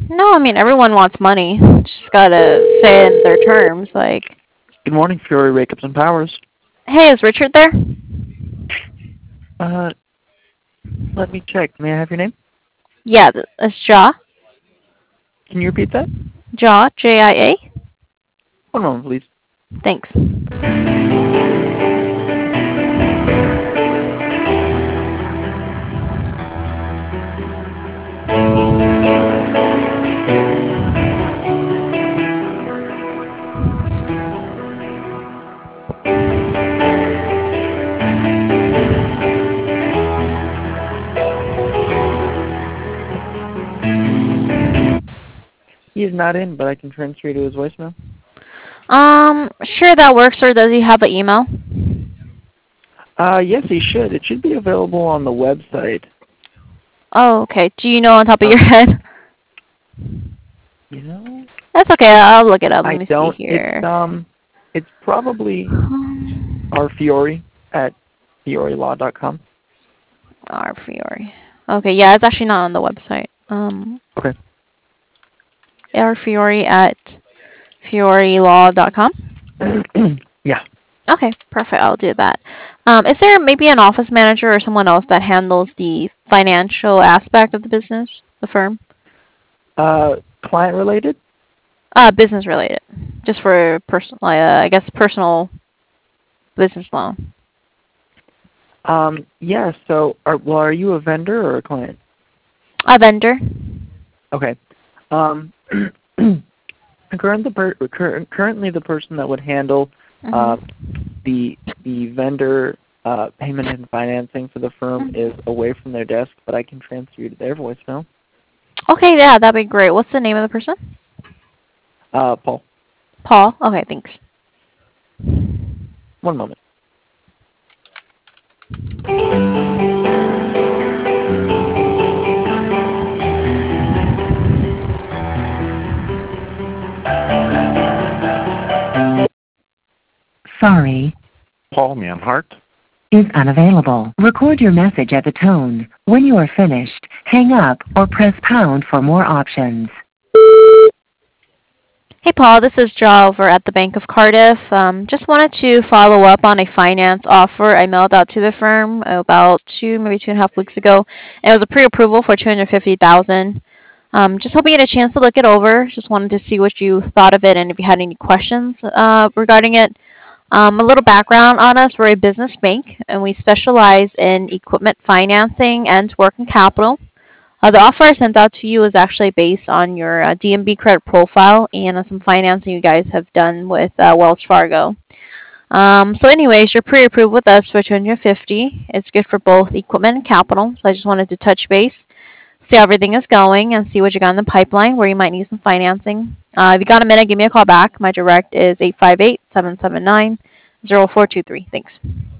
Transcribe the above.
No, I mean everyone wants money. Just gotta say it in their terms. Like, Good morning, Fury Wake-Ups and Powers. hey, is Richard there? Uh, Let me check. May I have your name? Yeah, it's Jaw. Can you repeat that? Jaw, Jia. One moment, please. Thanks. He is not in, but I can transfer you to his voicemail. Sure that works, or does he have an email? Yes, he should. It should be available on the website. Oh, okay. Do you know on top of your Um, head? you know, That's okay. I'll look it up. Let I me see don't. here. It's probably our Fiore at FioreLaw.com. R Fiore. Okay, yeah, it's actually not on the website. Okay. R Fiore at FioreLaw.com. Yeah. Okay, perfect. I'll do that. Is there maybe an office manager or someone else that handles the financial aspect of the business, the firm? Client related? Business related, just for personal, I guess personal business loan. Yeah. So, are you a vendor or a client? A vendor. Okay. Um, currently the person that would handle Mhm. the vendor payment and financing for the firm is away from their desk, but I can transfer you to their voicemail. Okay, yeah, that'd be great. What's the name of the person? Paul, Paul. Okay, thanks. one moment. Sorry, Paul Manhart. is unavailable. Record your message at the tone. When you are finished, hang up or press pound for more options. Hey, Paul. This is Jaw over at the Bank of Cardiff. Just wanted to follow up on a finance offer I mailed out to the firm about maybe 2.5 weeks ago. It was a pre-approval for $250,000. Just hoping you had a chance to look it over. Just wanted to see what you thought of it and if you had any questions regarding it. A little background on us. We're a business bank, and we specialize in equipment financing and working capital. The offer I sent out to you is actually based on your DMB credit profile and some financing you guys have done with Wells Fargo. So anyways, you're pre-approved with us for 250. It's good for both equipment and capital. So I just wanted to touch base, see how everything is going, and see what you got in the pipeline where you might need some financing. If you got a minute, give me a call back. My direct is 858-779-0423. Thanks.